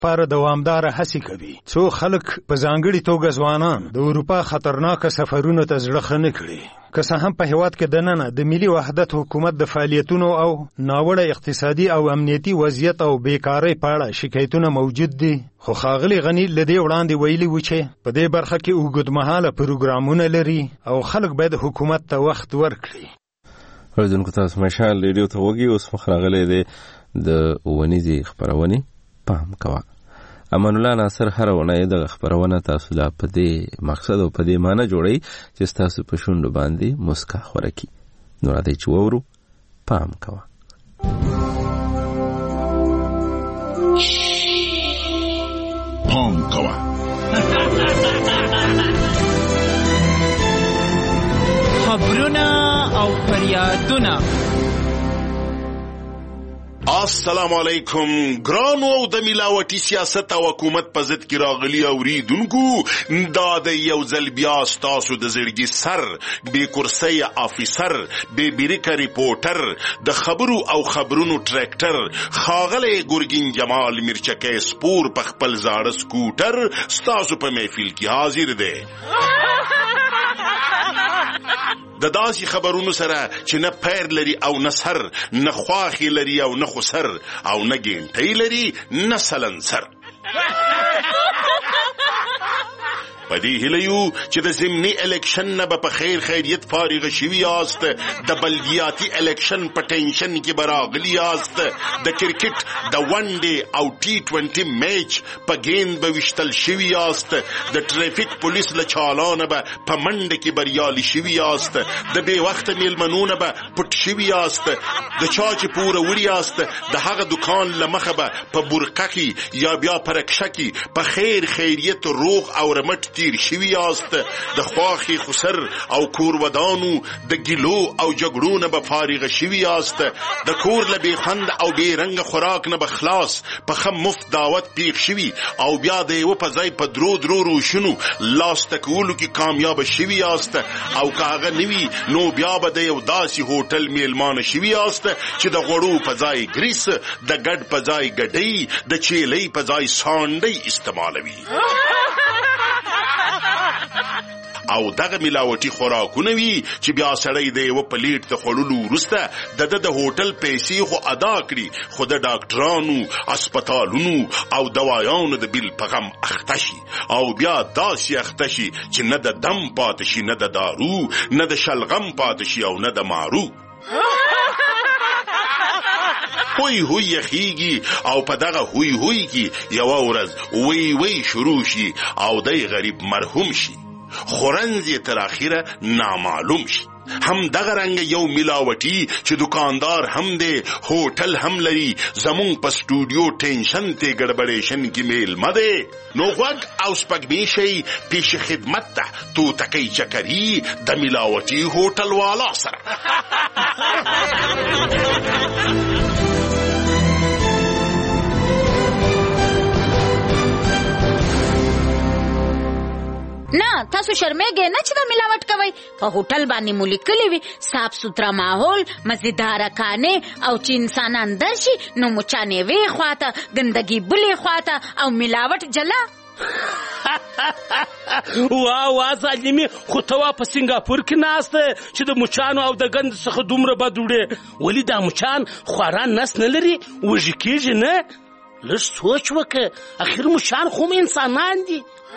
پر دوامداره هڅې کوي. څو خلک په ځانګړي توګه ځوانان د اروپا خطرناک سفرونو ته زړه ښه نه کړي. که څه هم په هیواد کې دننه د ملي وحدت حکومت د فعالیتونو او ناوړه اقتصادي او امنیتي وضعیت او بیکارۍ په اړه شکایتونه موجود دي، خو ښاغلي غني له دې وړاندې ویلي و چې په دې برخه کې اوږدمهاله پروګرامونه لري او خلک باید حکومت ته وخت ورکړي. اوریدونکو تاسو مشال ریډیو ته وګورئ. اوس مخ راغلی دی د ونیزې خپرونې پام کوه. امان الله ناصر هر ونې د خبرونه تاسو لا په دې مقصد او په دې معنی جوړي چې تاسو په شونډو باندې مسکا خورکی. نو راځي چې وورو پام کوه. پام کوه. خبرونه او فریادونه. السلام علیکم ګرانو او د ملاوټي سیاست او حکومت په ضد کې راغلي اوریدونکو، دا د یو ځل بیا ستاسو د زړګي سر بې کرسۍ افیسر بې بریکه ریپورټر د خبرو او خبرونو ټریکټر ښاغلی ګرګین جمال میرچکی سپور په خپل زاړه سکوټر ستاسو په محفل کې حاضر دی. د داسې خبرونو سره چې نه پیر لري او نه سر، نه خواخې لري او نه خسر، او نه ګینټۍ لري نه سلنسر. په دې هیله یو چې د ضمني الیکشن نه به په خیر خیریت فارغ شوي یاست، د بلدیاتي الیکشن په ټینشن کې به راغلي یاست، د کرکټ د ون ډے او T20 میچ په گیند به ویشتل شوي یاست، د ټریفیک پولیس له چالانه به په منډه کې بریالي شوي یاست، د بې وخته میلمنونه به پټ شوي یاست، د چا چې پوره وړي یاست د هغه دکان له مخه به په برقه کې یا بیا په رکشه کې په خیر خیریت روغ او رمټ تیر شوي یاست، د خواخې خسر او کور ودانو د ګیلو او جګړو نه به فارغ شوي یاست، د کور له بې خوند او بې رنګه خوراک نه به خلاص په ښه مفت دعوت پیښ شوي او بیا د یوه په ځای په درو روشونو لاسته کولو کې کامیابه شوي یاست، او که هغه نه وي نو بیا به د یو داسې هوټل میلمانه شوي یاست چې د غوړو په ځای ګریس، د ګډ په ځای ګډۍ، د چیلۍ په ځای سانډۍ استعمالوي. او دغه ملاوټي خوراکونه وي چې بیا سړی د یوه پلیټ د خوړلو وروسته د هوټل پیسې خو ادا کړي، خو د ډاکټرانو، اسپتالونو او دوایانو د بیل په غم اخته شي، او بیا داسې اخته شي چې نه د دم پاتې شي، نه د دارو، نه د شلغم پاتې شي او نه د مارو. هوی هوی یخیږي او په دغه هوی هوی کې یوه ورځ وی وی شروع شي او دی غریب مرحوم شي، خورنز یې تر اخره نامعلوم شي. هم دغه رنګ یو ملاوټي چې دکاندار هم دی، هوټل هم لري، زمون په سټوډیو ټینشن ته ګډبډیشن کې میلمه دی. نو غوږ او سپګمې شي پیش خدمت ته توتکۍ چکري د ملاوټي هوټل والا سره. نه تاسو شرمېږئ نه چې دا ملاوټ کوئ؟ په هوټل باندې مو لیکلي وي صاف سوتره ماحول، مزیداره کانې، او چې انسانان درشي نو مچان یوې خواته، ګندګي بلې خواته او ملاوټ جلا. وا ظالمي، خو ته وا په سنګاپور کې ناسته چې د مچانو او د ګند څخه دومره بد وړې. ولې دا مچان خواران نس نه لري، وږي کېږي نه؟ لږ سوچ وکړه، اخر مچان خو انسانان دي.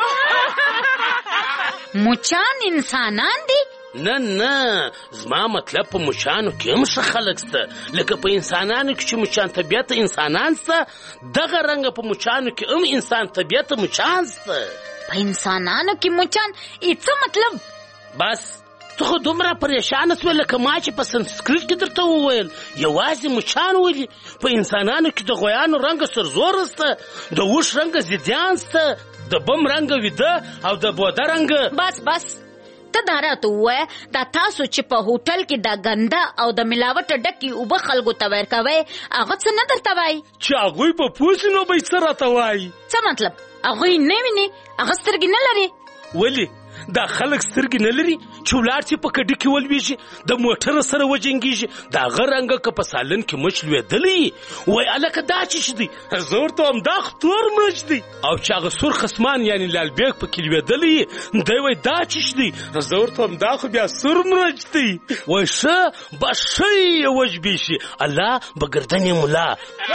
مچان انسانان دي؟ نه زما مطلب په مچانو کې هم ښه خلک شته، لکه په انسانانو کې چې مچان طبیعت انسانان شته، دغه رنګه په مچانو کې هم انسان طبیعت مچان شته. په انسانانو کې مچان څه مطلب؟ بس ته خو دومره پریشانه شوې لکه ما چې په سنسکریت کې درته وویل یوازې مچان ولي. په انسانانو کې د غویانو رنګه سرزوره شته، د اوښ رنګه ضدیان شته، د بم رنګه ویده او د بوده رنګه. بس ته دا راته ووایه، دا تاسو چې په هوټل کې دا ګنده او د ملاوټه ډکې اوبه خلکو ته ورکوئ، هغه څه نه درته وایي؟ چې هغوی په پوه شي نو به یې څه راته وایي. څه مطلب؟ هغوی نه ویني؟ هغه سترګې نه لري؟ ولې دا خلک سترګې نه لري چې ولاړ چې په کډه کې ولویږي د موټر سره وجنګیږي دا غرنګ که په سالن کې مچ لوېدلی وای الکه دا چې دی زور ته هم دا تور مچ دی او چې هغه سور خصمان یعنی لالبیک په کې لوېدلی دی وای دا چې دی زور ته هم دا خو بیا سور مچ دی وای شه بشي وجبي شي الله بګردنې مولا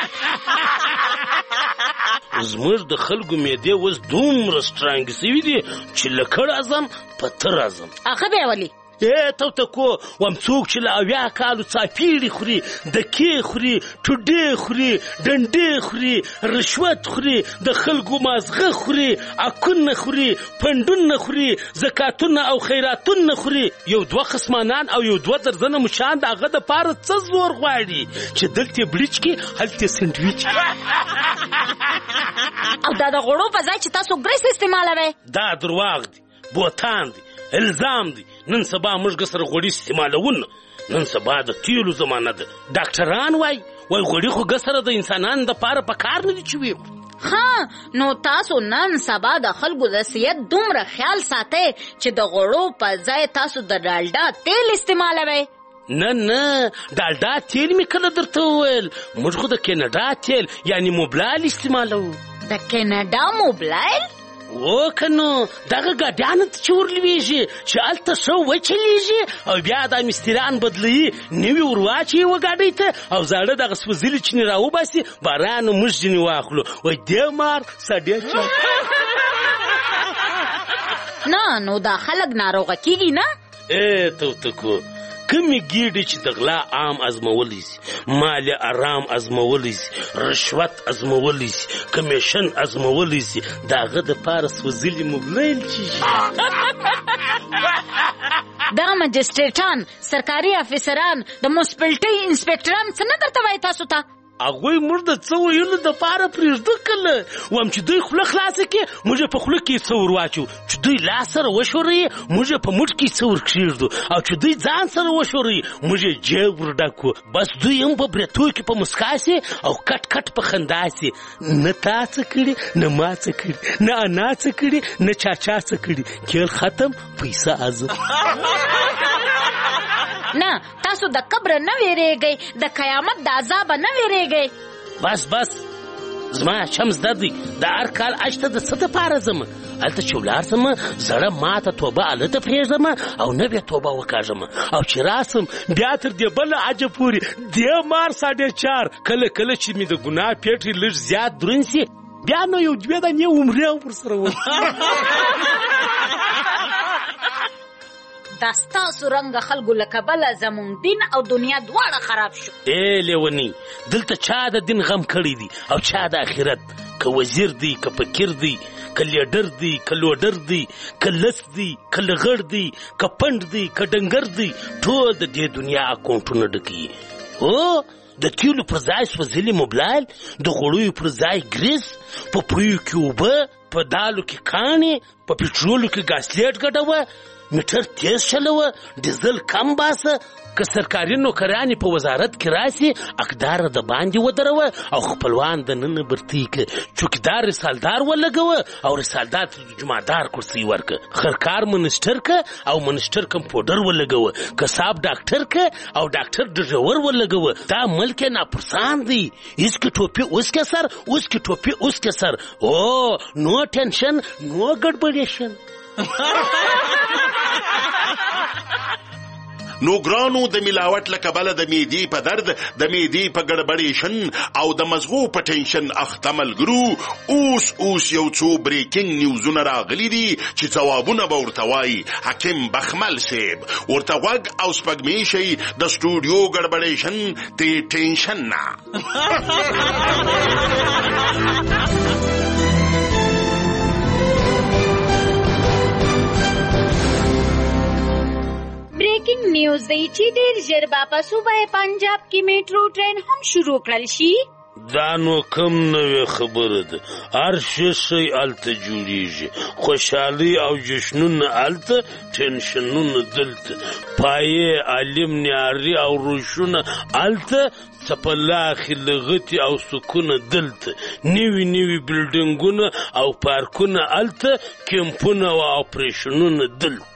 زموږ د خلکو معدې اوس دومره سټرانګ سوي دي چې لکړ اعظم پتر اعظم هغه به ولي توتکو وم څوک چې له 80 کالو څاپیړې خوري دکې خوري ټوډې خوري ډنډې خوري رشوت خوري د خلکو مازغه خوري اکونه خوري پندونه خوري زکاتونه او خیراتونه خوري یو دوه خصمانان او یو دوه درځنه مشان د هغه د پاره څه زور غواړي چې دلته بلیچ کې هلته سندویچ او دا د غړو په ځای چې تاسو ګریس استعمالوي دا درواغ دي بوتان دي الزام دي نن سبا موږ سره غوړي استعمالونه نن سبا د تیلو زمانه ده ډاکټران وای غوړي خو ګسره د انسانانو د پاره په کار نه دي چې وي ها نو تاسو نن سبا د خلکو د صحت دومره خیال ساتئ چې د غړو په ځای تاسو د ډالډا تیل استعمالوي نه ډالډا تیل می کله درته وویل موږ خو د کینیډا تیل یعنی موبلایل استعمالو د کینیډا موبلایل او کنو دغه ګاډیانو ته چې ورلویږي چې هلته ښه وچلیږي او بیا دا مستریان بدلوي نوي ورواچوي یوه ګاډۍ ته او زاړه دغه سوځلي چینې راوباسي بارانو موږ ځینې واخلو وایي دې مار سډې چا نه نو دا خلک ناروغه کیږي نه توتکو کمی ګیډې چې د غلا عام ازمولی سي مال آرام ازمولی سي رشوت ازمولی سي کمیشن ازمولی سي د هغه د پاره سوځلي موبلایل چې دا مجسټریټان سرکاري افیسران د موسپلټي انسپکټران څه نه درته وایي تاسو ته هغوی موږ د څه ویلو دپاره پرېږده کله وم چې دوی خوله خلاصه کړي موږ په خوله کې څه ور واچو چې دوی لاس سره وشوروي موږ په موټ کې څه ور کښېږدو او چې دوی ځان سره وشوروي موږ جیب ور ډک کړو بس دوی هم په برېتو کې په مسکا سي او کټ کټ په خندا سي نه تا څه کړي نه ما څه کړي نه انا څه کړي نه چاچا څه کړي کیل ختم پیسه ازه نه تاسو د قبر نه ویریږئ د قیامت د عذاب نه ویریږئ بس زما شمس دردی د هر کال اجته د څه دپاره ځم هلته چې ولاړ سم زړه ماته توبه هلته پرېږدم او نوې توبه وکاږم او چې راسم بیا تر دې بله عجب پورې دې مار 4:30 کله چې مې د ګناه پیټې لږ زیات دروند سي بیا نو یو 2 دانې عمرې ورسره وم دا ستاسو رنګه خلکو له کبله زمونږ دین او دنیا دواړه خراب شو لیونی دلته چا د دین غم کړی دی او چا د آخرت که وزیر دی که فقیر دی که لیډر دی که لوډر دی که لس دی که لغړ دی که پنډ دی که ډنګر دی ټول د دې دنیا اکاونټونه ډکوي هو د تیلو پر ځای سوځلي موبلایل د غوړیو پر ځای ګریس په پویو کې اوبه په دالو کې کاڼې په پټرولو کې ګاسلیټ ګډوه میټر تیز چلوه ډیزل کم باسه که سرکاري نوکرانې په وزارت کې راسي اقدار د باندې ودروه او خپلوان د ننه برتی که چوکیدار رسالدار ولګوه او رسالدار ته د جمعدار کرسي ورکه خرکار منسټر که او منسټر کمپوډر ولګوه کساب ډاکټر که او ډاکټر ډریور ولګوه دا ملک ناپرسان دی اسکی ټوپی اوس کې سر اوس کې ټوپی اوس کې سر او نو ټینشن نو ګډبډیشن نو ګرانو د ملاوت له کبله د معدې په درد د معدې په ګډبډیشن او د مزغو په ټینشن اخته ملګرو اوس یو څو بریکینګ نیوزونه راغلي دي چې ځوابونه به ورته وایي حکیم بخمل صاحب ورته غوږ او سپږمې شئ د سټوډیو ګډبډیشن د ټینشن نه breaking news دی چې ډېر ژر به په صوبه پنجاب کې میټرو ټرین هم شروع کړل شي دا نو کم نوې خبره ده. هر شی هلته جوړېږي، خوشحالي او جشنونه هلته، ټینشنونه دلته، پایې، عالم، نیاري او روشونه هلته، څپلاخې، لغتې او سکونه دلته، نوي بلډینګونه او پارکونه هلته، کیمپونه او اپریشنونه دلته.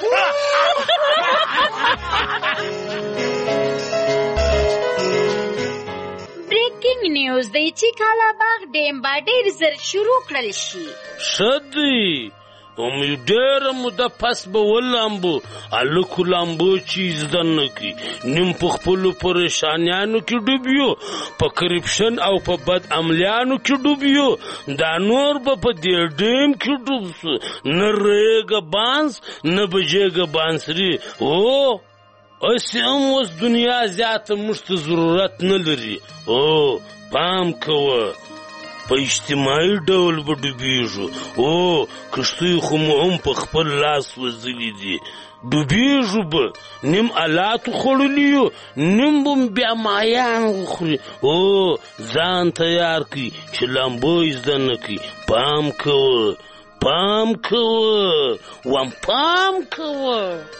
بریکینګ نیوز دی چې کالاباغ ډیم به ډېر زر شروع کړل شي. ښه دی، ډېره موده پس به ولامبو، هلکو لامبو چې زده نه کړي، نیم په خپلو پریشانیانو کې ډوب یو، په کرپشن او په بد عملیانو کې ډوب یو، دا نور به په دې ډیم کې ډوب سو، نه ریګه بانس نه بجېګه بانسري. او اسې هم اوس دنیا زیاته موږ ته ضرورت نه لري. او پام کوه، په اجتماعي ډول به ډوبېږو. او کښتۍ خو مو هم په خپل لاس وځلي دي، ډوبېږو به، نیم الاتو خوړلي یو، نیم به بیا مایان وخوري. او ځان تیار کړي چې لامبو زده نه کړي. پام کوه، پام کوه، وام پام کوه.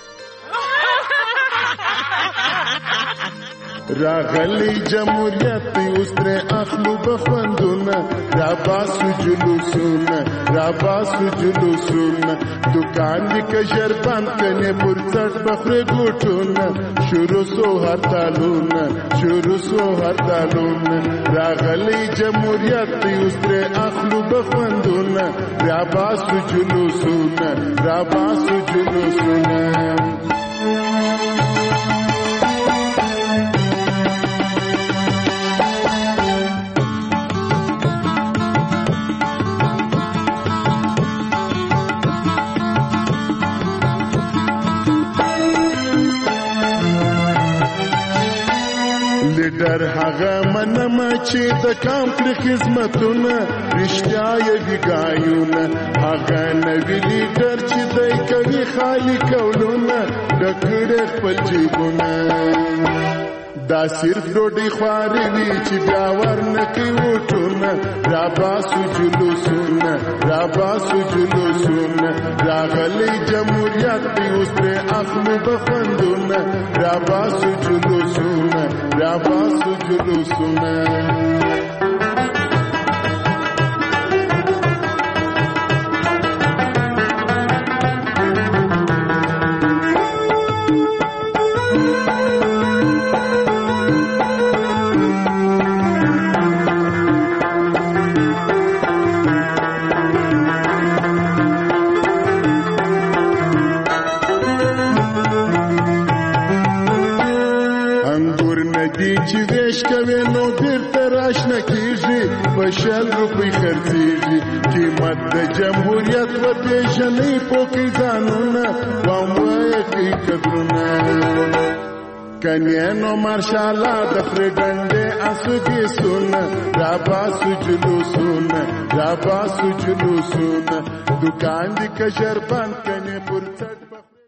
راغلی جمهوریت اوس ترې اخلو بخوندونه، راباسو جلوسونه، راباسو جلوسونه، دکان دې که ژر بند کنې پر څټ بخورې ګوټونه، شروع سو هرتالونه، شروع سو هرتالونه. راغلی جمهوریت اوس ترې اخلو بخوندونه، راباسو جلوسونه، راباسو جلوسونه. لیډر هغه منمه چې د کام کړي خدمتونه، رښتیا یې ویګایونه، هغه نوي لیډر چې دی کوي خالي کولونه، ډکړي خپل جیبونه. دا صرف ډوډۍ خواري وي چې بیا ورنه کوي وټونه، راباسو جلوسونه، راباسو جلوسونه. راغلی جمهوریت دی اوس پرې اخلو بخوندونه، راباسو جلوسونه، راباسو جلوسونه. چې ویش کوي نو بیرته راشنه کېږي، په 100 روپۍ خرڅېږي. قیمت د جمهوریت وپېژنئ پوکئ ځانونه، وام وایه کوي قدرونه. کنې نو مارشاله د خرې ډنډې اسوګېسونه، راباسو جلوسونه، راباسو جلوسونه. دکان دې که ژر بند کنې پر څټ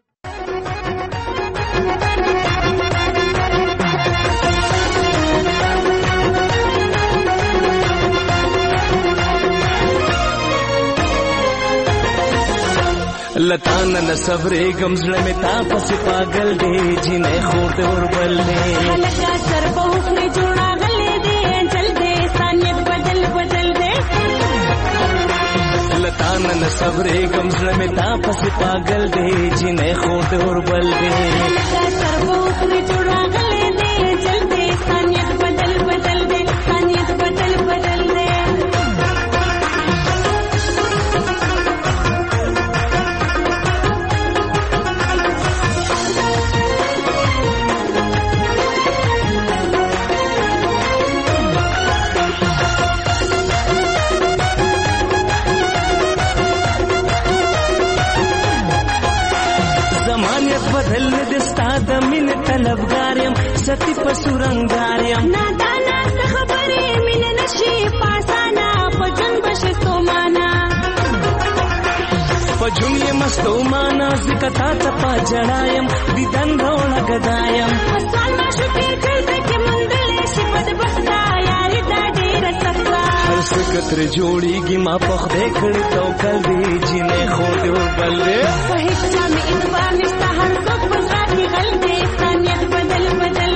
لتانا न सबरे गमजड़ में ता पस पागल दे जिन्हें खोट और बल दे लगा सर बहुत ने जोड़ा गले दे चल दे सानियत बदल बदल दे लताना न सबरे गमजड़ में ता पस पागल दे जिन्हें खोट और बल दे लगा सर बहुत ने जोड़ा गले दे चल दे सानियत बदल बदल दे सानियत बदल बदल दे बदलने दिस्ता दमिन तलबगारियम सती पसुरंगारियम नादाना खबरे मिन नशी पासाना पजन बशतो माना पजुनिये मस्तो माना जिकता चपा जड़ायम दिदन रोला गदायम सालमा शुक्र कर के मंगले शिपद बस्ता यार दादे ډېره سخته هر څه کتر جوړیږي ما په خدای کړی توکل دی جنې خو دې وربل دی په هیڅ چا مې اعتبار نشته هر څوک په زړه کې غل دی انسانیت بدل بدل